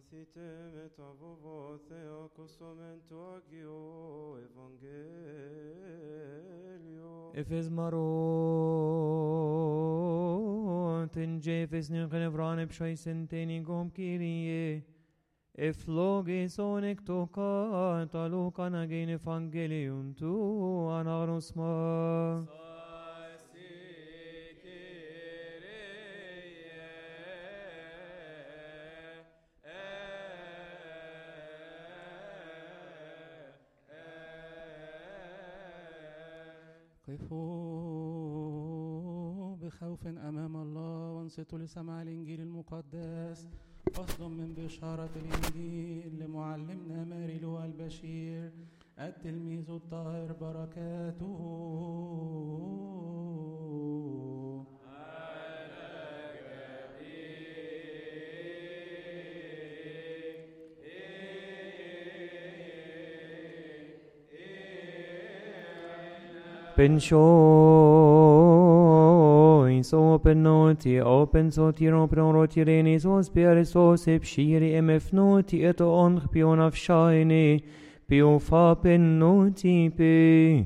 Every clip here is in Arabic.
Masitem et avovo theokosomen agio evangelio. Efes marot in jefes nuncan vrane pshaisen tenigom kirie. Eflogis onektoka talukan agin evangelium tu anagnosma. قفوا بخوف أمام الله وانصتوا لسماع الإنجيل المقدس. فصل من بشارة الإنجيل لمعلمنا ماري لوقا البشير التلميذ الطاهر بركاته. Pensiois open noti, open sotiro prorotirenis ospieres osip shiri emef noti et onch pion af shaini, pio fa pen noti pe.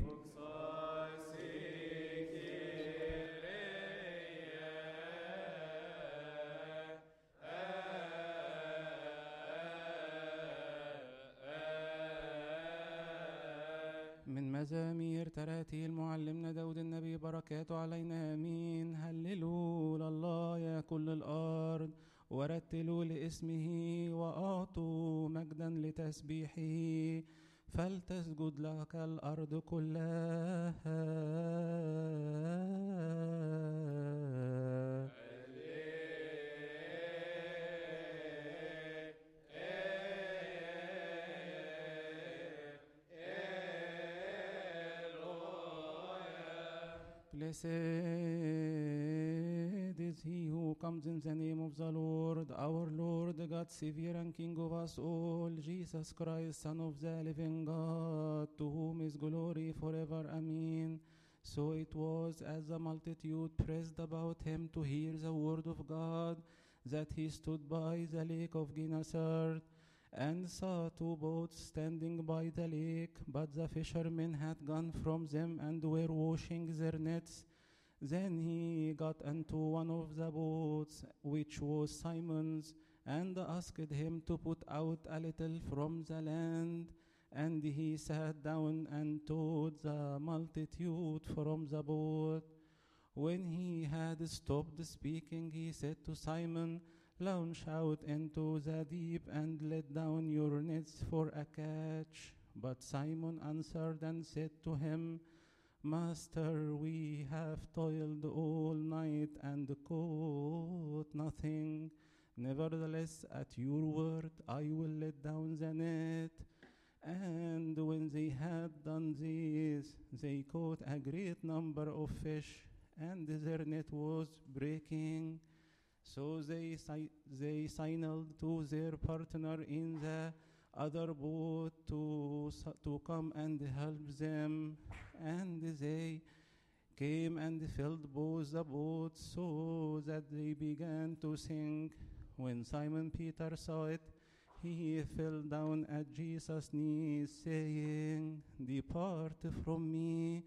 من مزامير تراتيل معلمنا داود النبي بركاته علينا امين. هللوا لله يا كل الارض ورتلوا لاسمه واعطوا مجدا لتسبيحه فلتسجد لك الارض كلها. Blessed is he who comes in the name of the Lord, our Lord, God, Savior and King of us all, Jesus Christ, Son of the living God, to whom is glory forever. Amen. So it was, as the multitude pressed about him to hear the word of God, that he stood by the lake of Gennesaret, and saw two boats standing by the lake, but the fishermen had gone from them and were washing their nets. Then he got into one of the boats, which was Simon's, and asked him to put out a little from the land. And he sat down and taught the multitude from the boat. When he had stopped speaking, he said to Simon, "Launch out into the deep and let down your nets for a catch." But Simon answered and said to him, "Master, we have toiled all night and caught nothing. Nevertheless, at your word, I will let down the net." And when they had done this, they caught a great number of fish, and their net was breaking. So they signaled to their partner in the other boat to come and help them. And they came and filled both the boats so that they began to sink. When Simon Peter saw it, he fell down at Jesus' knees, saying, "Depart from me,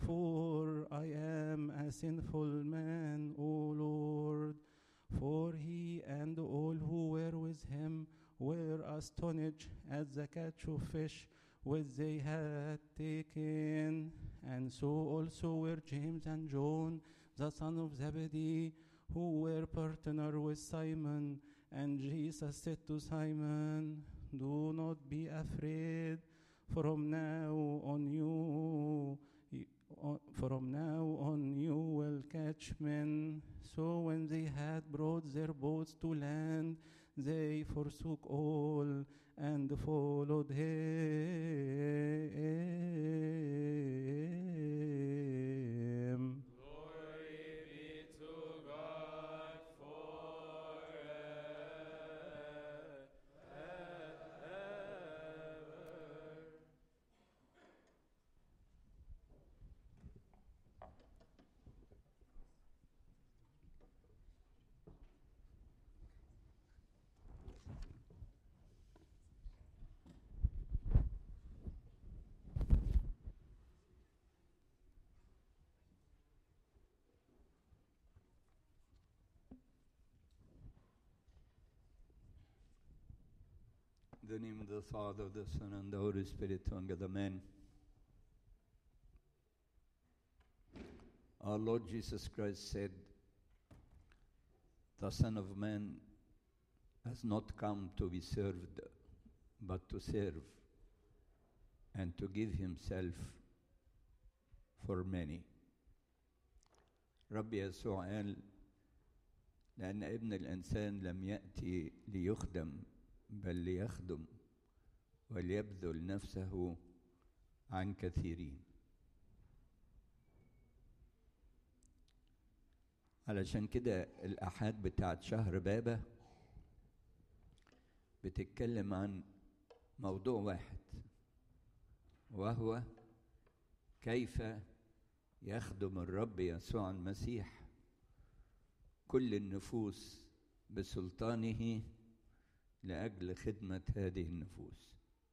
for I am a sinful man, O Lord." For he and all who were with him were astonished at the catch of fish which they had taken. And so also were James and John, the son of Zebedee, who were partner with Simon. And Jesus said to Simon, "Do not be afraid. From now on you will catch men." So when they had brought their boats to land, they forsook all and followed him. Glory be to God forever. the name of the Father, the Son, and the Holy Spirit, one God, amen. Our Lord Jesus Christ said, the Son of Man has not come to be served, but to serve, and to give himself for many. رب يسوع قال لأن ابن الإنسان لم يأتي ليخدم بل ليخدم وليبذل نفسه عن كثيرين. علشان كده الأحاد بتاعت شهر بابا بتتكلم عن موضوع واحد، وهو كيف يخدم الرب يسوع المسيح كل النفوس بسلطانه لأجل خدمة هذه النفوس.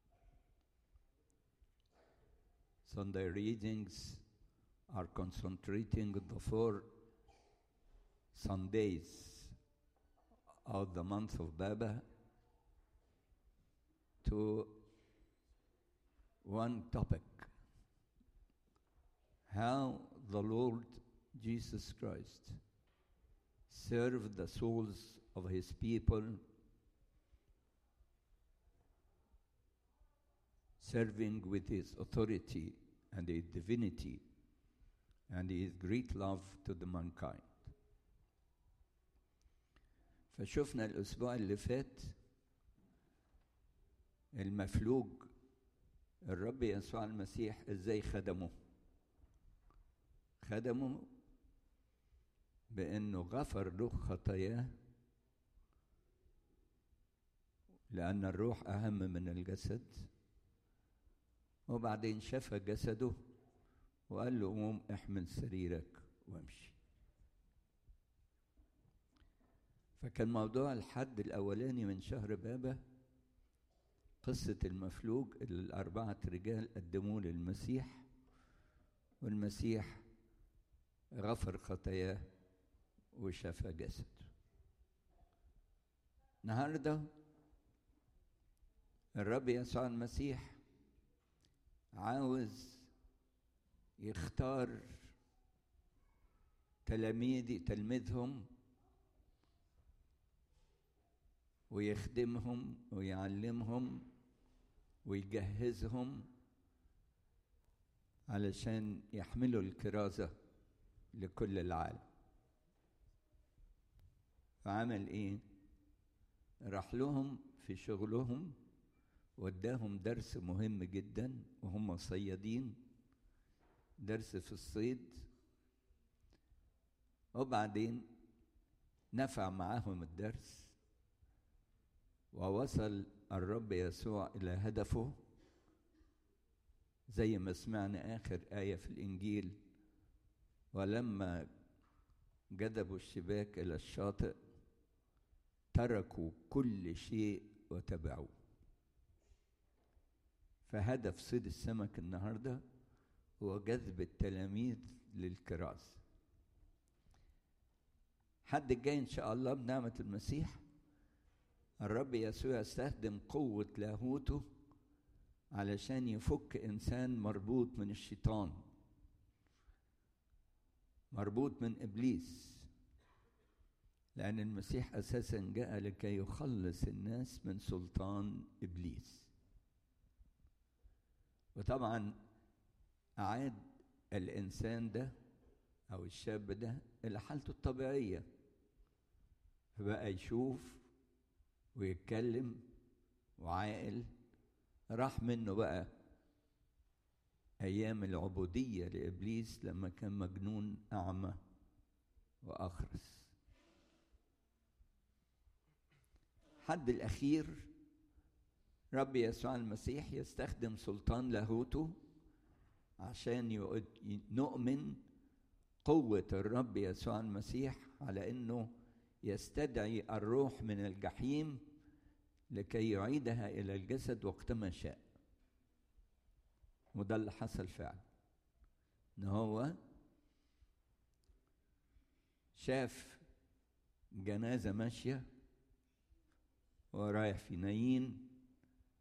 Sunday readings are concentrating the 4 Sundays of the month of Baba to one topic: how the Lord Jesus Christ served the souls of his people, serving with his authority and his divinity and his great love to the mankind. فشوفنا الأسبوع اللي فات المفلوج الرب يسوع المسيح ازاي خدمه بأنه غفر له خطاياه، لأن الروح أهم من الجسد، وبعدين شفى جسده وقال له قوم احمل سريرك وامشي. فكان موضوع الحد الأولاني من شهر بابا قصة المفلوج اللي 4 رجال قدموه للمسيح، والمسيح غفر خطاياه وشفى جسده. النهارده الرب يسوع المسيح عاوز يختار تلميذهم ويخدمهم ويعلمهم ويجهزهم علشان يحملوا الكرازة لكل العالم. فعمل ايه؟ راح لهم في شغلهم واداهم درس مهم جدا وهم صيادين، درس في الصيد، وبعدين نفع معاهم الدرس ووصل الرب يسوع إلى هدفه، زي ما سمعنا آخر آية في الإنجيل: ولما جذبوا الشباك إلى الشاطئ تركوا كل شيء وتبعوه. فهدف صيد السمك النهارده هو جذب التلاميذ للكرازة. حد الجاي إن شاء الله بنعمة المسيح الرب يسوع يستخدم قوة لاهوته علشان يفك إنسان مربوط من الشيطان، مربوط من إبليس، لأن المسيح أساساً جاء لكي يخلص الناس من سلطان إبليس. وطبعاً أعاد الإنسان ده أو الشاب ده إلى حالته الطبيعية، فبقى يشوف ويتكلم وعاقل. راح منه بقى أيام العبودية لإبليس لما كان مجنون أعمى وأخرس. حد الأخير رب يسوع المسيح يستخدم سلطان لاهوته عشان نؤمن قوة الرب يسوع المسيح على أنه يستدعي الروح من الجحيم لكي يعيدها إلى الجسد وقتما شاء. وده اللي حصل فعلا، إن هو شاف جنازة ماشية ورايح في نايين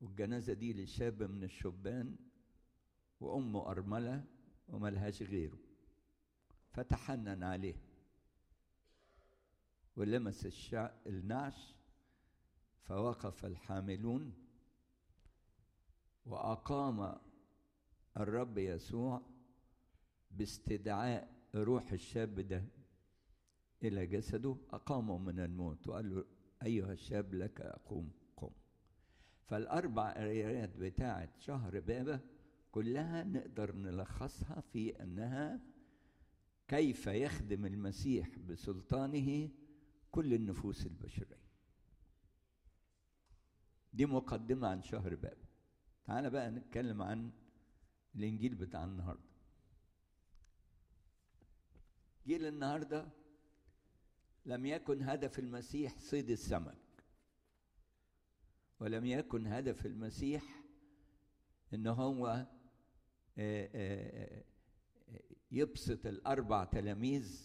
والجنازة دي لشاب من الشبان وأمه أرملة وملهاش غيره، فتحنن عليه ولمس النعش، فوقف الحاملون وأقام الرب يسوع باستدعاء روح الشاب ده إلى جسده، أقامه من الموت وقال له أيها الشاب لك أقوم قم. فالأربع قرايات بتاعت شهر بابا كلها نقدر نلخصها في أنها كيف يخدم المسيح بسلطانه كل النفوس البشرية. دي مقدمة عن شهر بابا. تعال بقى نتكلم عن الإنجيل بتاع النهاردة. جيل النهاردة لم يكن هدف المسيح صيد السمك، ولم يكن هدف المسيح إن هو يبسط الأربع تلاميذ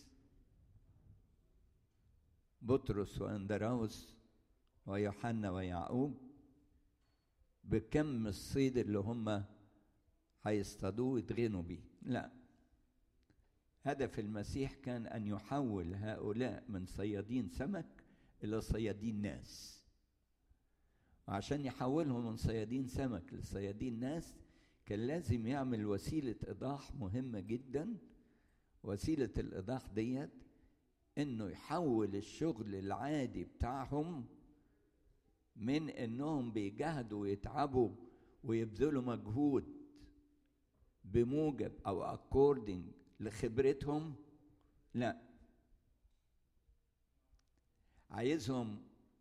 بطرس وأندراوس ويوحنا ويعقوب بكم الصيد اللي هم هيصطادوه ويتغنوا بيه. لا، هدف المسيح كان أن يحول هؤلاء من صيادين سمك إلى صيادين ناس. وعشان يحولهم من صيادين سمك لصيادين ناس كان لازم يعمل وسيلة إيضاح مهمة جدا. وسيلة الإيضاح ديت إنه يحول الشغل العادي بتاعهم من إنهم بيجهدوا ويتعبوا ويبذلوا مجهود بموجب أو according لخبرتهم، لا، عايزهم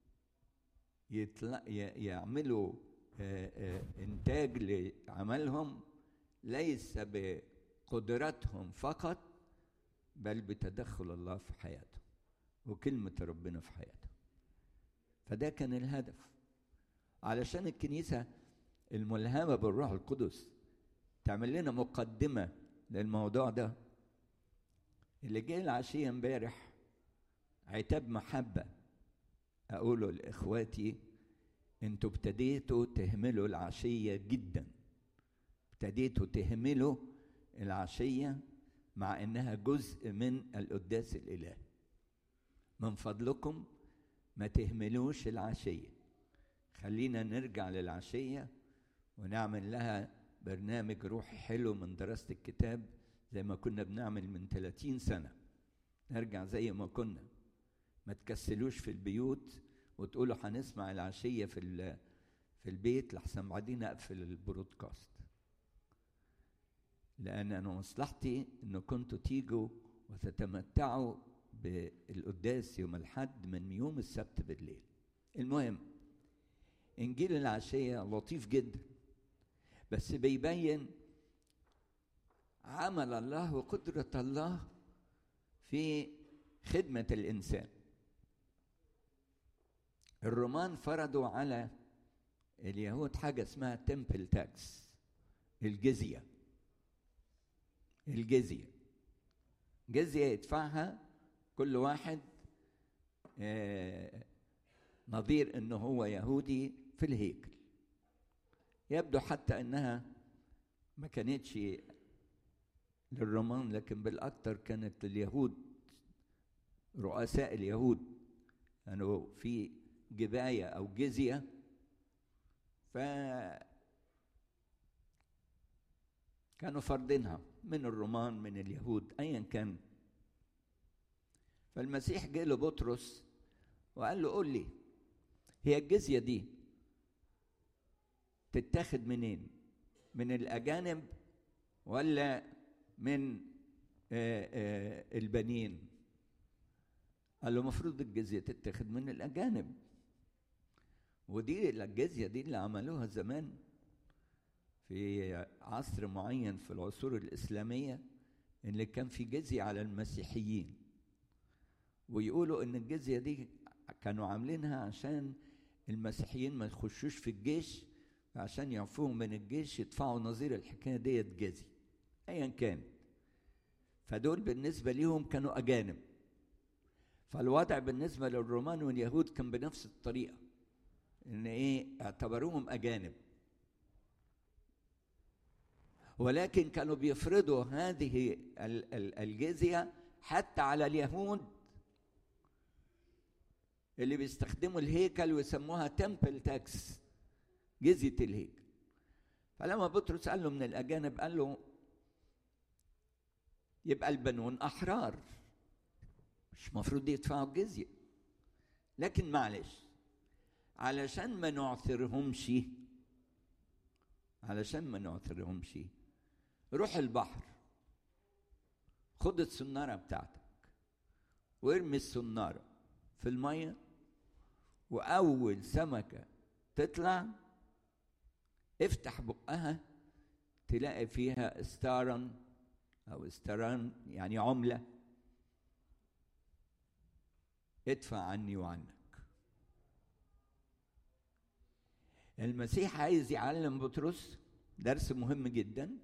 يعملوا إنتاج لعملهم ليس بقدراتهم فقط، بل بتدخل الله في حياتهم وكلمة ربنا في حياتهم. فده كان الهدف. علشان الكنيسة الملهمة بالروح القدس تعمل لنا مقدمة للموضوع ده. اللي جاي العشية امبارح عتاب محبة أقوله لإخواتي، انتوا ابتديتوا تهملوا العشية جدا، ابتديتوا تهملوا العشية مع إنها جزء من القداس الإلهي. من فضلكم ما تهملوش العشية، خلينا نرجع للعشية ونعمل لها برنامج روحي حلو من دراسة الكتاب زي ما كنا بنعمل من 30 سنة. نرجع زي ما كنا، ما تكسلوش في البيوت وتقولوا هنسمع العشية في البيت لحسن بعدين أقفل البرودكاست. لأن أنا مصلحتي إنه كنتوا تيجوا وتتمتعوا بالقداس يوم الحد من يوم السبت بالليل. المهم، إنجيل العشية لطيف جدا، بس بيبين عمل الله وقدرة الله في خدمة الإنسان. الرومان فرضوا على اليهود حاجة اسمها تمبل تاكس، الجزية يدفعها كل واحد نظير انه هو يهودي في الهيكل. يبدو حتى انها ما كانتش للرومان، لكن بالاكثر كانت لليهود. رؤساء اليهود كانوا في جباية او جزية، كانوا فرضينها من الرومان من اليهود ايا كان. فالمسيح جه لبطرس وقال له قول لي، هي الجزية دي تتاخد منين؟ من الأجانب ولا من البنين؟ قال له مفروض الجزية تتاخد من الأجانب. ودي الجزية دي اللي عملوها زمان في عصر معين في العصور الإسلامية، اللي كان في جزية على المسيحيين. ويقولوا إن الجزية دي كانوا عاملينها عشان المسيحيين ما يخشوش في الجيش، عشان يعفوهم من الجيش يدفعوا نظير الحكاية ديت جزية أيا كان. فدول بالنسبة ليهم كانوا أجانب. فالوضع بالنسبة للرومان واليهود كان بنفس الطريقة، إن اعتبروهم أجانب. ولكن كانوا بيفرضوا هذه الجزية حتى على اليهود اللي بيستخدموا الهيكل ويسموها تمبل تاكس، جزية الهيكل. فلما بطرس قال له من الأجانب، قال له يبقى البنون أحرار، مش مفروض يدفعوا الجزية، لكن معلش علشان ما نعثرهمش روح البحر، خد السنارة بتاعتك وارمي السنارة في المية، وأول سمكة تطلع افتح بقها تلاقي فيها استارا أو استران يعني عملة، ادفع عني وعنك. المسيح عايز يعلم بطرس درس مهم جدا،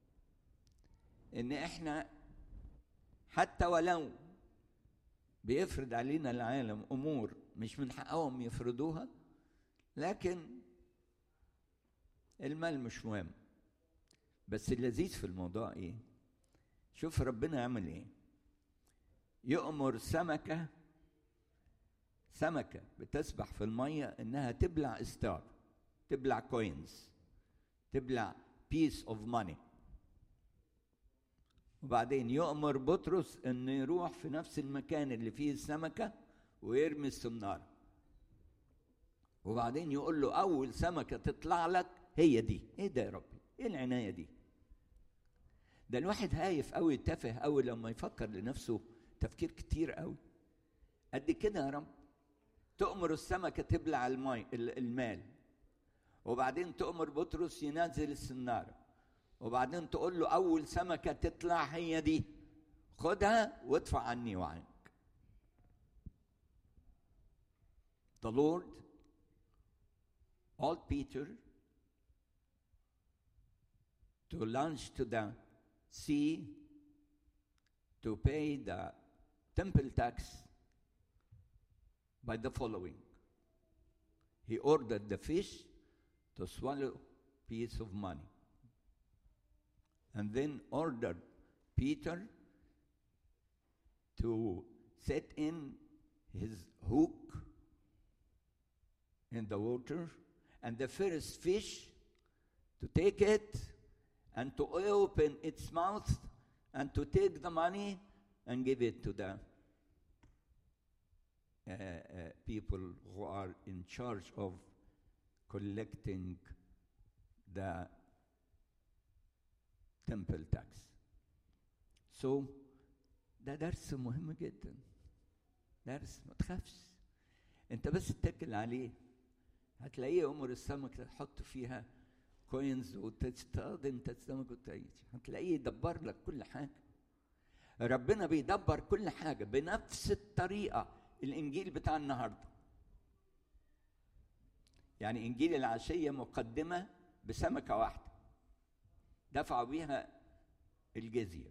ان احنا حتى ولو بيفرض علينا العالم امور مش من حقهم يفرضوها، لكن المال مش مهم. بس اللذيذ في الموضوع ايه؟ شوف ربنا يعمل ايه. يؤمر سمكة بتسبح في المية انها تبلع استار، تبلع كوينز، تبلع بيس اوف ماني. وبعدين يؤمر بطرس انه يروح في نفس المكان اللي فيه السمكة ويرمي السنارة، وبعدين يقول له اول سمكة تطلع لك هي دي. ايه ده يا ربي؟ ايه العناية دي؟ ده الواحد هايف قوي، تافه قوي لما يفكر لنفسه تفكير كتير قوي. قد كده يا رب تؤمر السمكة تبلع المال، وبعدين تؤمر بطرس ينزل السنارة، وبعدين تقول له أول سمكة تطلع هي دي، خدها وادفع عني وعنك. The Lord called Peter to launch to the sea to pay the temple tax by the following. He ordered the fish to swallow a piece of money, and then ordered Peter to set in his hook in the water, and the first fish to take it and to open its mouth and to take the money and give it to the people who are in charge of collecting the temple tax. So ده درس مهم جدا، درس ما تخافش، انت بس اتكل عليه هتلاقيه امر السمك تحط فيها كوينز وتصطاد انت السمك وتعيش، هتلاقيه يدبر لك كل حاجه. ربنا بيدبر كل حاجه بنفس الطريقه. الانجيل بتاع النهارده يعني انجيل العشيه مقدمه بسمكه واحده دفعوا بيها الجزيه.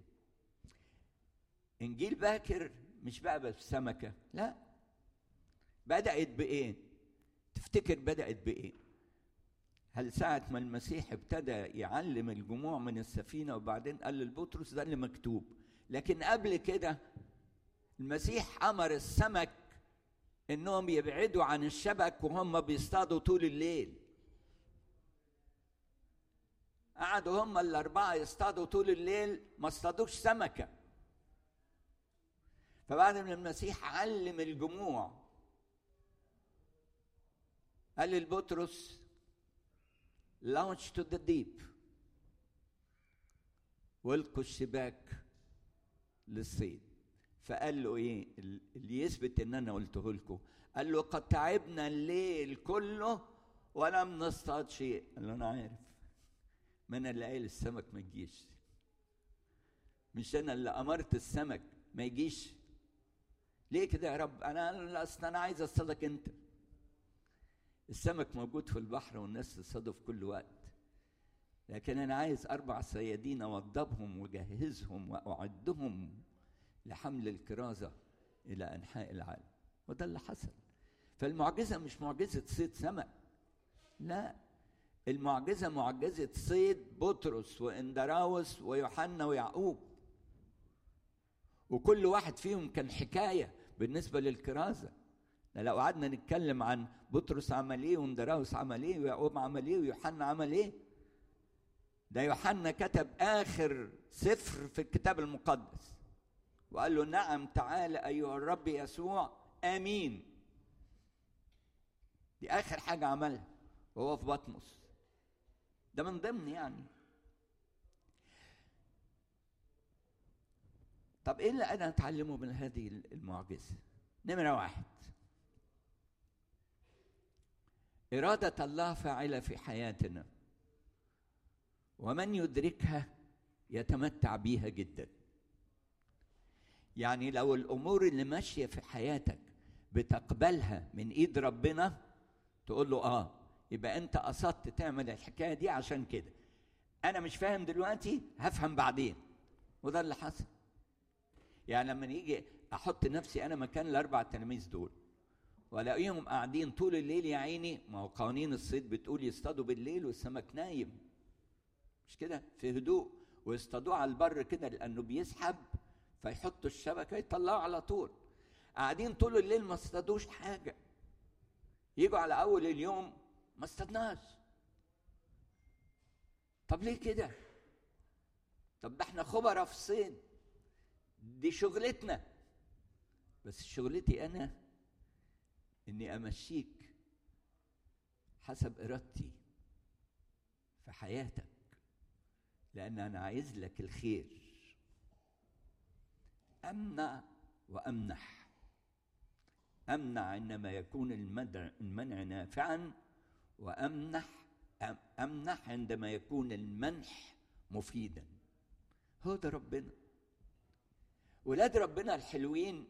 انجيل باكر مش بقى بس سمكه، لا، بدات بايه؟ تفتكر بدات بايه؟ هل ساعه ما المسيح ابتدى يعلم الجموع من السفينه وبعدين قال لبطرس ده اللي مكتوب، لكن قبل كده المسيح امر السمك انهم يبعدوا عن الشبك وهم بيصطادوا طول الليل. قعدوا هم الاربعه يصطادوا طول الليل ما اصطادوش سمكه. فبعد ما المسيح علم الجموع قال لبطرس launch to the deep، والقوا الشباك للصيد. فقال له ايه اللي يثبت ان انا قلته لكم؟ قال له قد تعبنا الليل كله ولم نصطاد شيء. قال له انا عارف، ما انا اللي قايل السمك ما يجيش، مش انا اللي امرت السمك ما يجيش. ليه كده يا رب؟ انا اصلا انا عايز اصطادك انت. السمك موجود في البحر والناس تصطاده في كل وقت، لكن انا عايز 4 صيادين اوضبهم واجهزهم واعدهم لحمل الكرازة إلى أنحاء العالم. وده اللي حصل. فالمعجزة مش معجزة صيد سمك، لا، المعجزة معجزة صيد بطرس واندراوس ويوحنا ويعقوب، وكل واحد فيهم كان حكاية بالنسبة للكرازة. لو قعدنا نتكلم عن بطرس عمل ايه واندراوس عمل ايه ويعقوب عمل ايه ويوحنا عمل ايه، ده يوحنا كتب آخر سفر في الكتاب المقدس وقال له نعم تعالى أيها الرب يسوع آمين. دي آخر حاجة عملها وهو في بطمس، ده من ضمن يعني. طب إيه اللي أنا أتعلمه من هذه المعجزة؟ نمرة 1، إرادة الله فاعلة في حياتنا، ومن يدركها يتمتع بيها جدا. يعني لو الأمور اللي ماشية في حياتك بتقبلها من إيد ربنا، تقول له يبقى أنت قصدت تعمل الحكاية دي عشان كده. أنا مش فاهم دلوقتي، هفهم بعدين. وده اللي حصل. يعني لما يجي أحط نفسي أنا مكان ال4 تلاميذ دول وألاقيهم قاعدين طول الليل يا عيني، ما هو قوانين الصيد بتقول يصطادوا بالليل والسمك نايم، مش كده؟ في هدوء، ويصطادوه على البر كده لأنه بيسحب، فيحطوا الشبكة يطلعوا على طول. قاعدين طول الليل ما اصطادوش حاجة، يجوا على أول اليوم ما اصطادناش. طب ليه كده؟ طب ده احنا خبراء في الصيد، دي شغلتنا. بس شغلتي أنا إني أمشيك حسب إرادتي في حياتك، لأن أنا عايز لك الخير. أمنع وأمنح. أمنع عندما يكون المنع نافعا، وأمنح عندما يكون المنح مفيدا. هو ده ربنا. ولاد ربنا الحلوين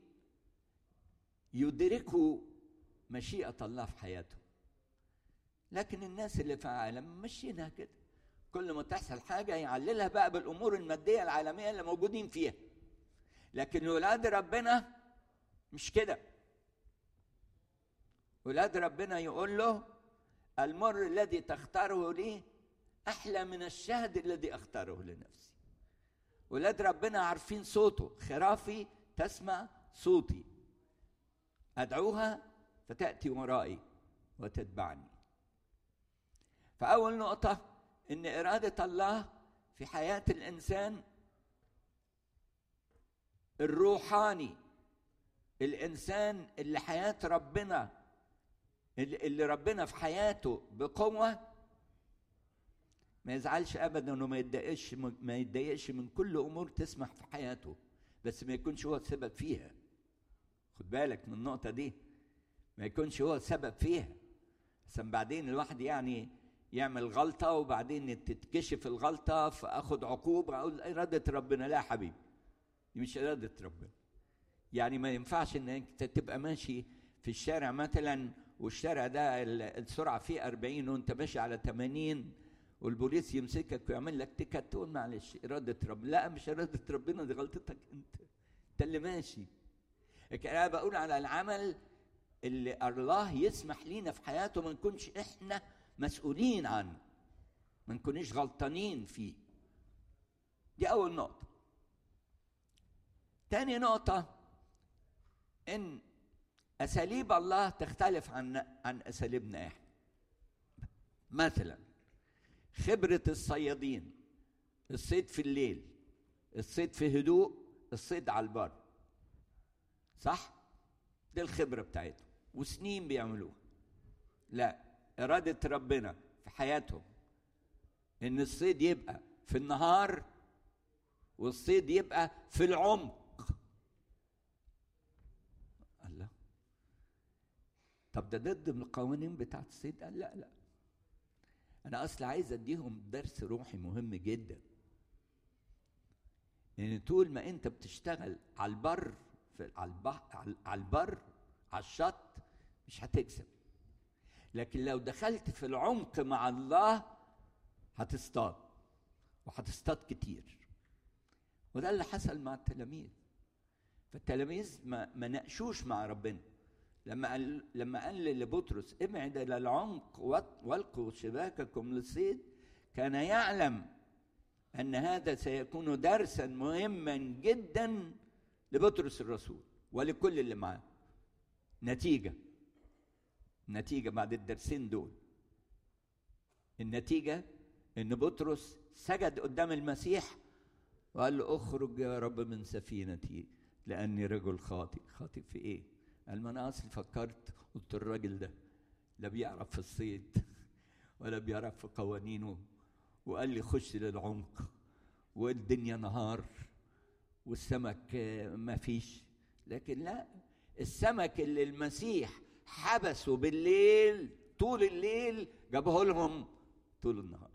يدركوا مشيئة الله في حياتهم، لكن الناس اللي في العالم مشينها كده، كل ما تحصل حاجة يعللها بقى بالأمور المادية العالمية اللي موجودين فيها. لكن ولاد ربنا مش كده. ولاد ربنا يقول له المر الذي تختاره لي أحلى من الشهد الذي أختاره لنفسي. ولاد ربنا عارفين صوته، خرافي تسمع صوتي، أدعوها فتأتي ورائي وتتبعني. فأول نقطة إن إرادة الله في حياة الإنسان الروحاني، الإنسان اللي حياة ربنا، اللي ربنا في حياته بقوة، ما يزعلش أبدا إنه ما يتضايقش من كل أمور تسمح في حياته، بس ما يكونش هو السبب فيها. خد بالك من النقطة دي، ما يكونش هو السبب فيها، عشان بعدين الواحد يعني يعمل غلطة وبعدين تتكشف الغلطة فأخد عقوبة أقول إرادة ربنا. لا حبيبي، دي مش إرادة ربنا. يعني ما ينفعش إنك تبقى ماشي في الشارع مثلا والشارع ده السرعة فيه 40 وأنت ماشي على 80 والبوليس يمسكك ويعمل لك تيكت، تقول معلش إرادة ربنا. لا، مش إرادة ربنا، دي غلطتك أنت اللي ماشي. لكن أنا بقول على العمل اللي الله يسمح لينا في حياته ما نكونش إحنا مسؤولين عنه، ما نكونش غلطانين فيه. دي أول نقطة. تاني نقطة إن أساليب الله تختلف عن أساليبنا إحنا. مثلا خبرة الصيادين، الصيد في الليل، الصيد في هدوء، الصيد على البر، صح؟ دي الخبرة بتاعتهم وسنين بيعملوها. لا، إرادة ربنا في حياتهم إن الصيد يبقى في النهار والصيد يبقى في العمق. الله، طب ده ضد القوانين بتاعت الصيد؟ قال لا، أنا أصل عايز أديهم درس روحي مهم جدا. يعني طول ما أنت بتشتغل على البر، على البر على الشط، مش هتكسب. لكن لو دخلت في العمق مع الله هتصطاد، وهتصطاد كتير. وده اللي حصل مع التلاميذ. فالتلاميذ ما ناقشوش مع ربنا، لما قال لبطرس ابعد الى العمق والقوا شباككم للصيد، كان يعلم ان هذا سيكون درسا مهما جدا لبطرس الرسول ولكل اللي معاه. نتيجه بعد الدرسين دول، النتيجه ان بطرس سجد قدام المسيح وقال له اخرج يا رب من سفينتي لاني رجل خاطئ. خاطئ في ايه؟ قال ما انا اصلي فكرت، قلت الراجل ده لا بيعرف في الصيد ولا بيعرف في قوانينه، وقال لي خش للعمق والدنيا نهار والسمك ما فيش. لكن لا، السمك اللي المسيح حبسه بالليل طول الليل جابه لهم طول النهار.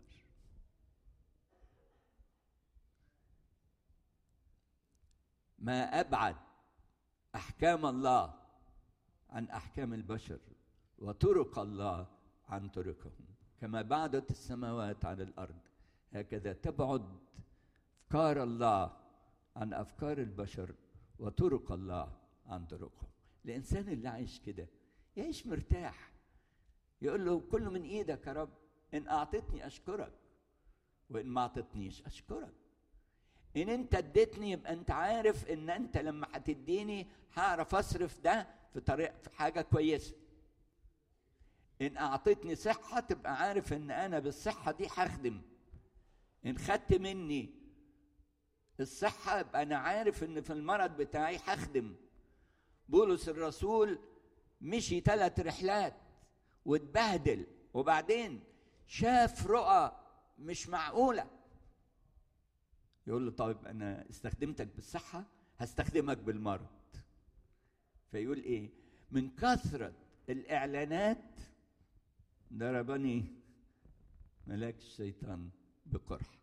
ما أبعد أحكام الله عن أحكام البشر وطرق الله عن طرقهم. كما بعدت السماوات عن الأرض هكذا تبعد أفكار الله عن أفكار البشر وطرق الله عن طرقهم. الإنسان اللي عايش كده يعيش مرتاح، يقول له كله من إيدك يا رب، إن أعطتني أشكرك وإن ما أعطتنيش أشكرك. إن أنت اديتني يبقى أنت عارف إن أنت لما هتديني هعرف أصرف ده في حاجة كويسة. إن أعطتني صحة تبقى عارف إن أنا بالصحة دي هخدم. إن خدت مني الصحة يبقى أنا عارف إن في المرض بتاعي هخدم. بولس الرسول مشي 3 رحلات واتبهدل، وبعدين شاف رؤى مش معقولة. يقول له طيب أنا استخدمتك بالصحة هستخدمك بالمرض. فيقول إيه؟ من كثرة الإعلانات ضربني ملاك الشيطان بقرح.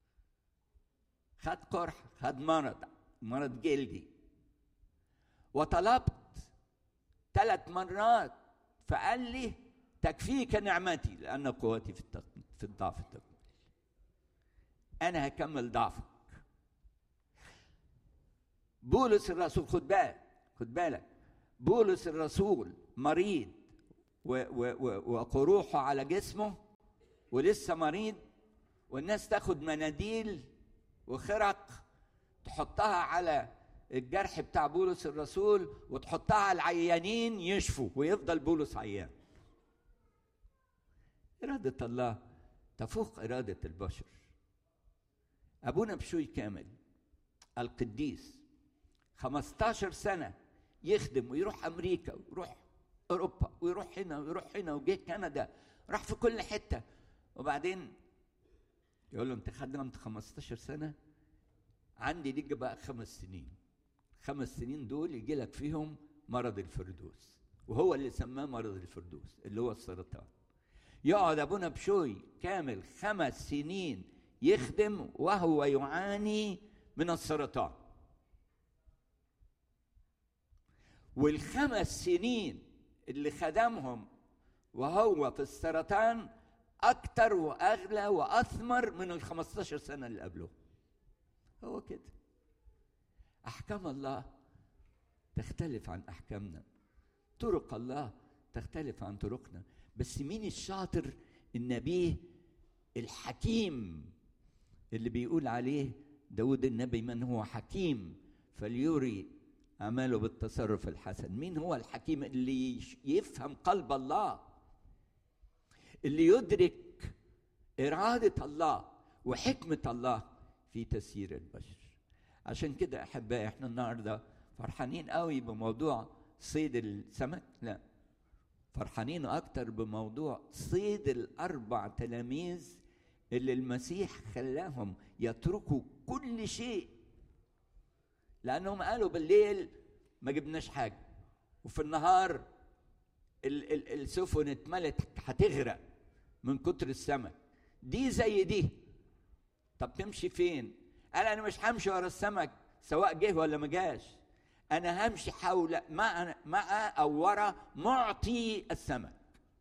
خد قرح، خد مرض جلدي، وطلبت 3 مرات فقال لي تكفيك نعمتي لأن قوتي في الضعف التكمل. أنا هكمل ضعفك. بولس الرسول خد بالك بولس الرسول مريض وقروحه على جسمه ولسه مريض، والناس تاخد مناديل وخرق تحطها على الجرح بتاع بولس الرسول وتحطها على العيانين يشفوا، ويفضل بولس عيان. إرادة الله تفوق إرادة البشر. أبونا بشوي كامل القديس 15 سنة يخدم ويروح أمريكا ويروح أوروبا ويروح هنا ويروح هنا، وجه كندا، راح في كل حتة. وبعدين يقول له أنت خدمت 15 سنة، عندي ليك بقى 5 سنين. 5 سنين دول يجي لك فيهم مرض الفردوس، وهو اللي سماه مرض الفردوس اللي هو السرطان. يقعد أبونا بشوي كامل 5 سنين يخدم وهو يعاني من السرطان. وال5 سنين اللي خدمهم وهو في السرطان أكتر وأغلى وأثمر من ال15 سنة اللي قبله. هو كده. أحكام الله تختلف عن أحكامنا، طرق الله تختلف عن طرقنا. بس مين الشاطر النبي الحكيم اللي بيقول عليه داود النبي من هو حكيم فليري أعماله بالتصرف الحسن؟ مين هو الحكيم اللي يفهم قلب الله، اللي يدرك إرادة الله وحكمة الله في تسيير البشر؟ عشان كده أحبائي احنا النهارده فرحانين قوي بموضوع صيد السمك، لا فرحانين أكتر بموضوع صيد ال4 تلاميذ اللي المسيح خلاهم يتركوا كل شيء، لأنهم قالوا بالليل ما جبناش حاجة، وفي النهار السفن اتملت هتغرق من كتر السمك. دي زي دي، طب تمشي فين؟ قال أنا مش همشي ورا السمك سواء جه ولا ما جاش، أنا همشي حول مع أو ورا معطي السمك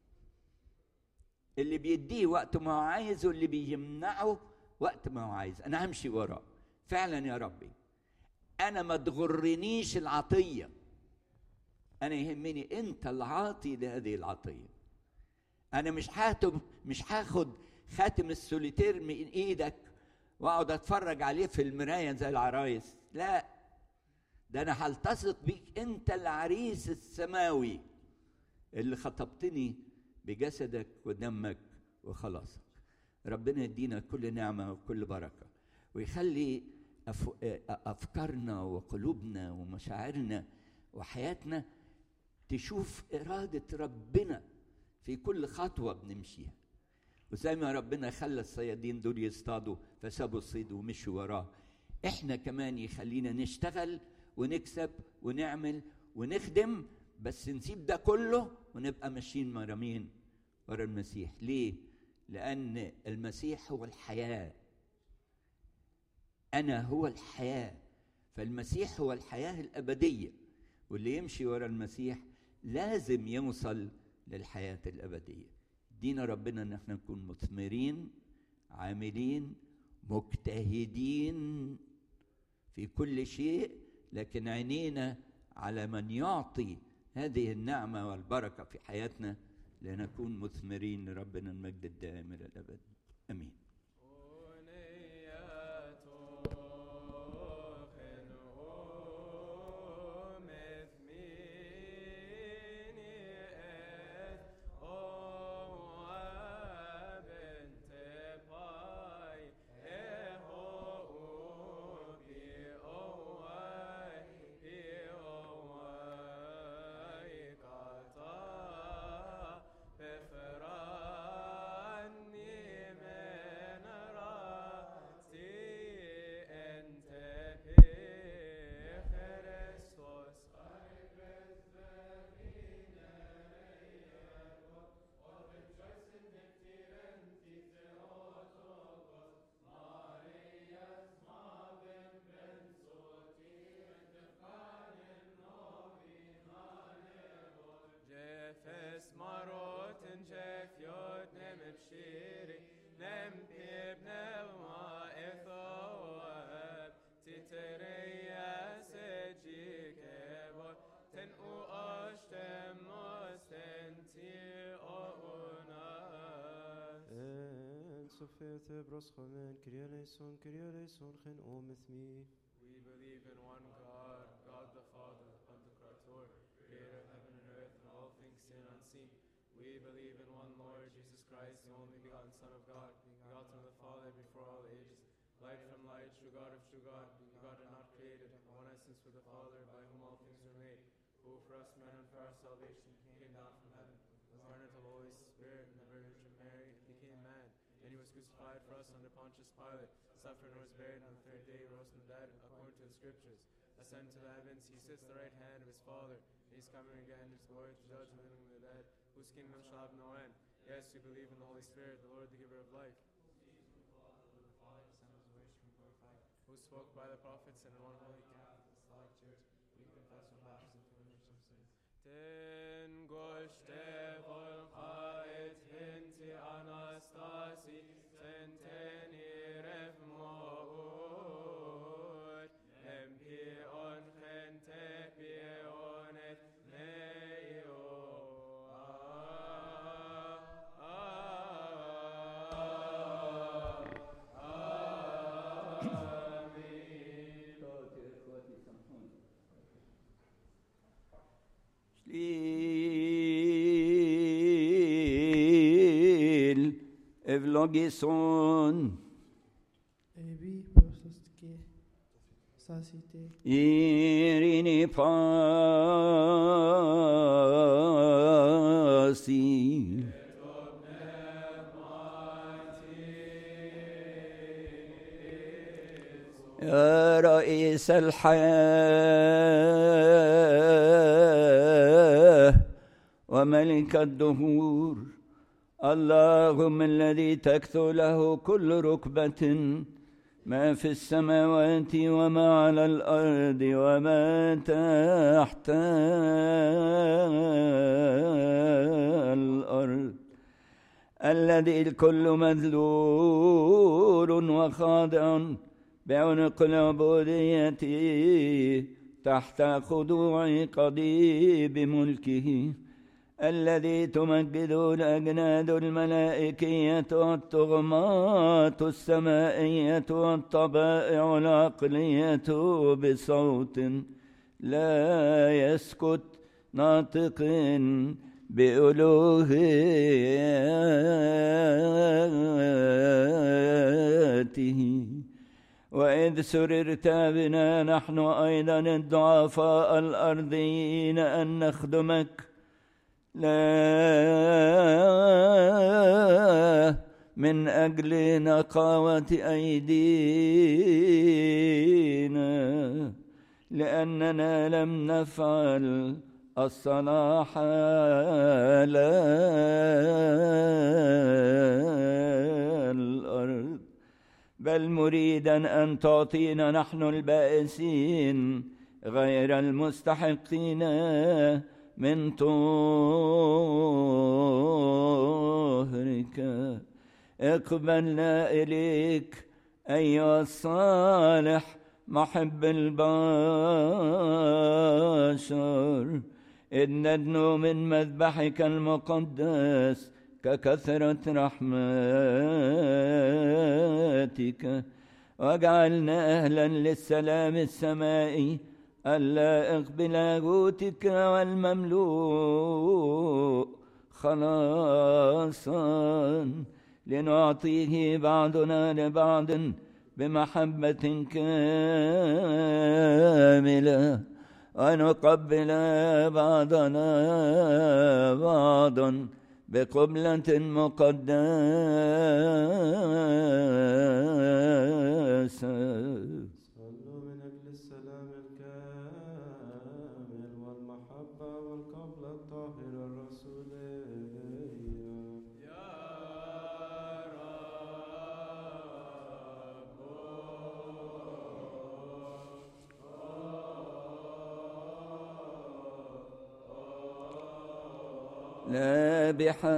اللي بيديه وقت ما هو عايز واللي بيمنعه وقت ما هو عايز. أنا همشي وراه فعلا يا ربي. أنا ما تغرنيش العطية، أنا يهمني أنت العاطي لهذه العطية. أنا مش هاخد خاتم السوليتير من إيدك وأقعد أتفرج عليه في المراية زي العرايس، لا، ده أنا هلتصق بيك أنت العريس السماوي اللي خطبتني بجسدك ودمك وخلاصك. ربنا يدينا كل نعمة وكل بركة، ويخلي أفكارنا وقلوبنا ومشاعرنا وحياتنا تشوف إرادة ربنا في كل خطوة بنمشيها. وزي ما ربنا خلى الصيادين دول يصطادوا فسابوا الصيد ومشوا وراه، احنا كمان يخلينا نشتغل ونكسب ونعمل ونخدم، بس نسيب ده كله ونبقى ماشيين مرمين ورا المسيح. ليه؟ لأن المسيح هو الحياة، أنا هو الحياة، فالمسيح هو الحياة الأبدية، واللي يمشي ورا المسيح لازم يوصل للحياة الأبدية. دينا ربنا ان احنا نكون مثمرين عاملين مجتهدين في كل شيء، لكن عينينا على من يعطي هذه النعمة والبركة في حياتنا لنكون مثمرين لربنا المجد الدائم إلى الأبد. آمين. Sofete broschomen, Kyrie eleison, chen omethmi. We believe in one God, God the Father, Pantocrator, creator of heaven and earth and all things seen and unseen. We believe in one Lord, Jesus Christ, the only begotten Son of God, begotten of the Father before all ages, light from light, true God of true God, begotten not created, one essence with the Father, by whom all things were made, who for us men and for our salvation came down from heaven, was born of the Holy Spirit and the Virgin Mary, and became man. And he was crucified for us under Pontius Pilate, suffered and was buried, and on the third day rose from the dead, according to the Scriptures. Ascended to the heavens, he sits at the right hand of his Father, and he is coming again in his glory to judge the living and the dead, whose kingdom shall have no end. Yes, we believe in the Holy Spirit, the Lord, the giver of life, who spoke by the prophets, and in one holy Catholic Church, we confess our baptism for the remission of sins. Ten goshte volchait hinti Anastasi, tenteni refmout, empion gente pionet neo. Evlogison Ebi prosostke sasite Irini pasi يا رئيس الحياة وملك الدهور، اللهم الذي تكثو له كل ركبة ما في السماوات وما على الأرض وما تحت الأرض، الذي الكل مذلول وخاضع بعنق العبودية تحت خضوع قضيب ملكه، الذي تمجد الأجناد الملائكية والطغمات السمائية والطبائع العقلية بصوت لا يسكت، ناطق بألوهيته. وإذ سررت بنا نحن أيضا الضعفاء الأرضيين أن نخدمك، لا من أجل نقاوة أيدينا، لأننا لم نفعل الصلاح على الأرض، بل مريدا أن تعطينا نحن البائسين غير المستحقين من طهرك. اقبلنا إليك أيها الصالح محب البشر، إذ ندنو من مذبحك المقدس ككثرة رحمتك، واجعلنا أهلا للسلام السمائي اللائق بلاهوتك والمملوء خلاصا، لنعطيه بعضنا لبعض بمحبة كاملة، ونقبل بعضنا بعضا بقبلة مقدسة. صلوا من أجل السلام الكامل والمحبة والقبلة الطاهرة الرسولية. يا لا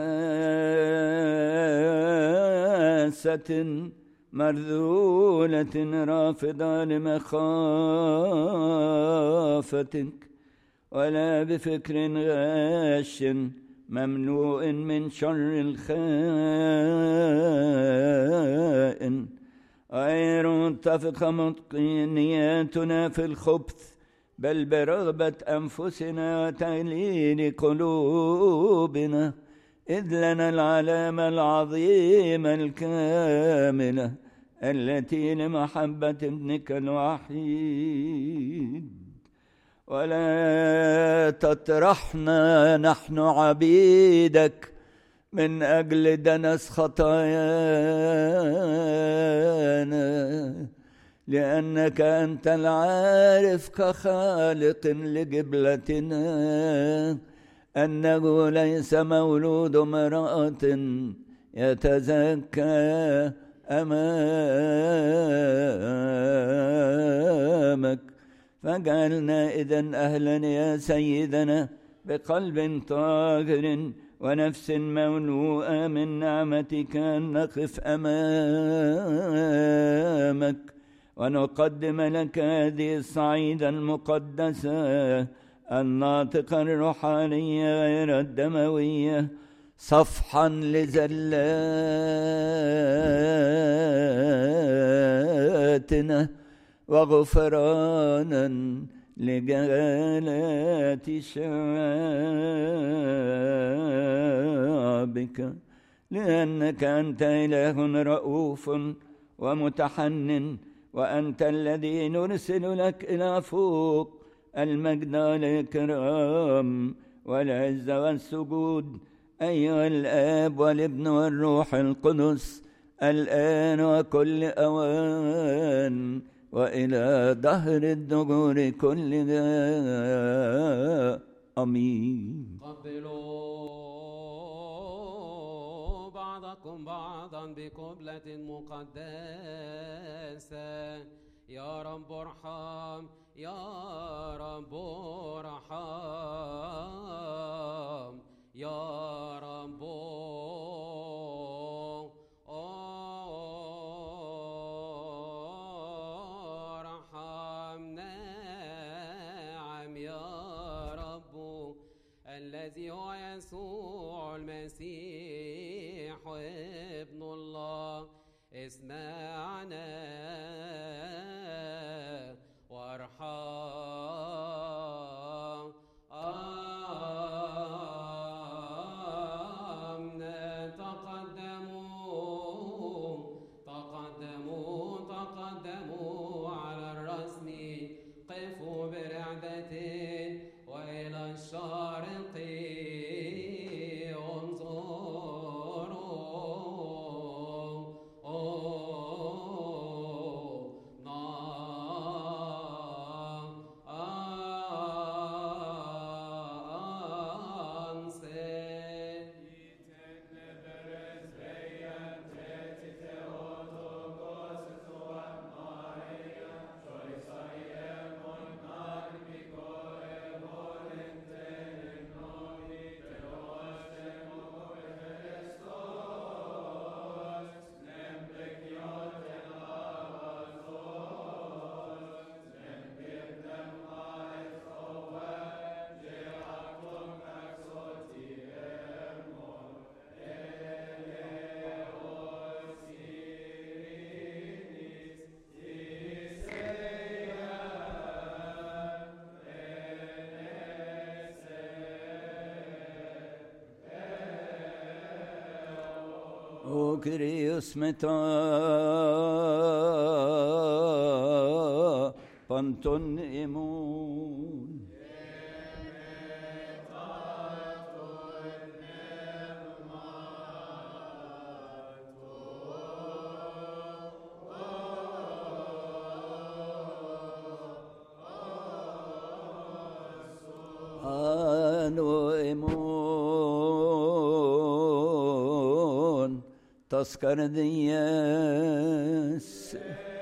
بحاسة مرذولة رافضة لمخافتك، ولا بفكر غاش مملوء من شر الخائن، غير متفقة نياتنا في الخبث، بل برغبة أنفسنا وتهليل قلوبنا، إذ لنا العلامة العظيمة الكاملة التي لمحبة ابنك الوحيد. ولا تطرحنا نحن عبيدك من أجل دنس خطايانا، لأنك أنت العارف كخالق لجبلتنا أنه ليس مولود امرأة يتزكى أمامك، فاجعلنا إذن أهلا يا سيدنا بقلب طاهر ونفس مملوءة من نعمتك، أن نقف أمامك ونقدم لك هذه الصعيدة المقدسة الناطقة الروحانية غير الدموية، صفحا لزلاتنا وغفرانا لجلالات شعبك، لأنك أنت إله رؤوف ومتحنن، وأنت الذي نرسل لك إلى فوق المجد والإكرام والعز والسجود، أيها الآب والابن والروح القدس، الآن وكل أوان وإلى دهر الدهور كلها، آمين. قبلوا بعضكم بعضا بقبلة مقدسة. يا رب ارحم، يا رب ارحم، يا رب ارحمنا. الذي هو يسوع المسيح ابن الله، اسمعنا وارحم. آمنا. تقدموا على الرسم، قفوا برعدة وإلى الشرق O Kyrios meta panton emun. Ano emun taskar diyes.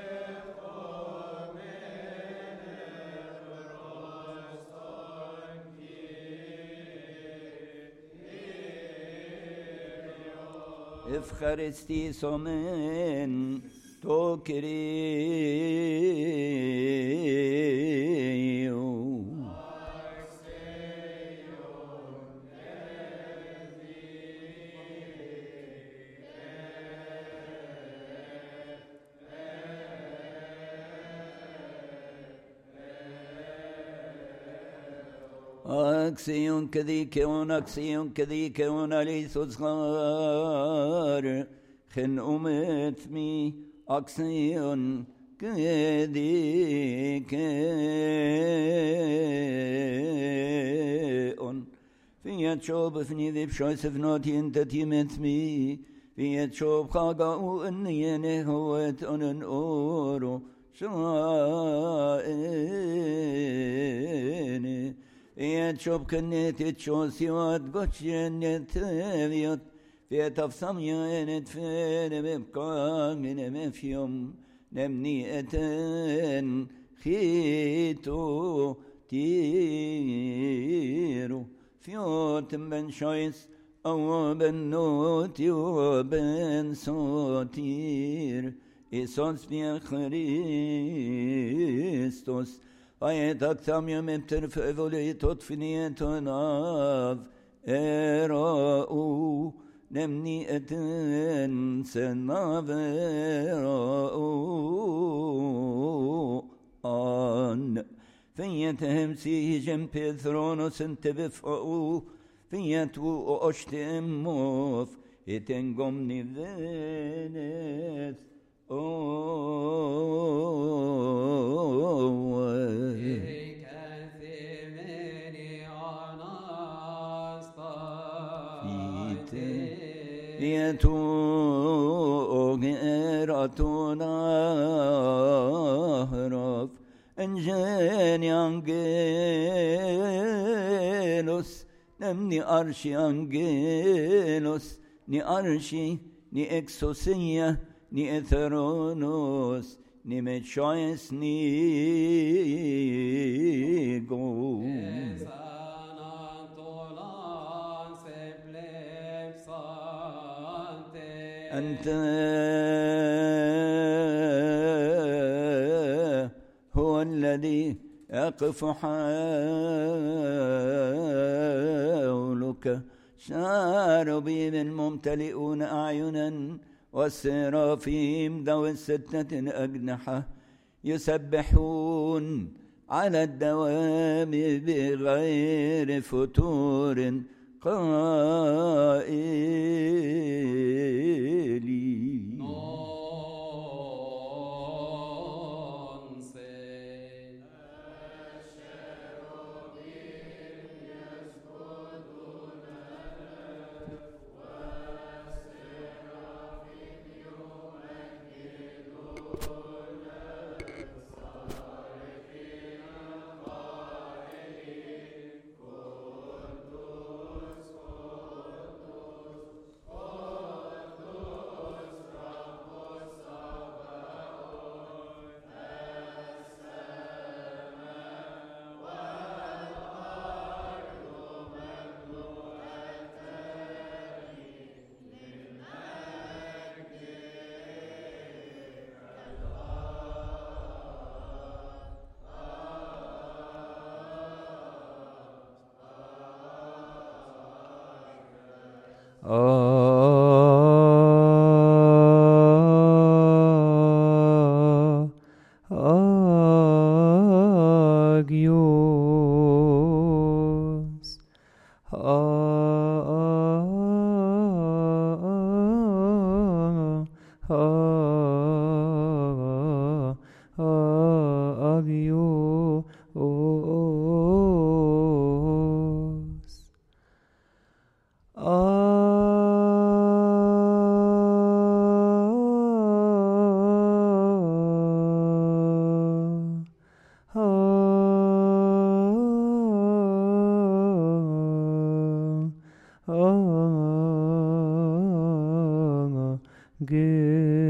Efkaristi somen to Kyrio. أكسيون كذيك ليس صغار خن أمتمي أكسيون كذيك في شوب فني ذي بشويس فنوتي انت تيمتمي في شوب خاقا أني نهوت أن أورو شائني يتشوب كنت تشوسيوات قتشنت ثيوت في تفصميانت فين ببقى من مفيوم نمني أتن خيتو تيرو فيوت بن شويس أو بن نوتي وبن صوتير إيسوس بيا خريستوس أيتك ثميم ابترف أذولي تطفني تناف إراؤو نمني أتن سناف إراؤو آن فيتهم سيجم بثرونوس انت بفعو فيتو أشتموف يتنقمني ذنث يتو غيرتنا هرف انجاني انجيلوس نمني أرشي انجيلوس ني أرشي ني إكسوسية ني إثرونوس ني متشايس ني جو أنت هو الذي يقف حولك شاربين ممتلئون أعينا والسرافيم ذوي الستة أجنحة يسبحون على الدوام بغير فتور قائلين Agios Good.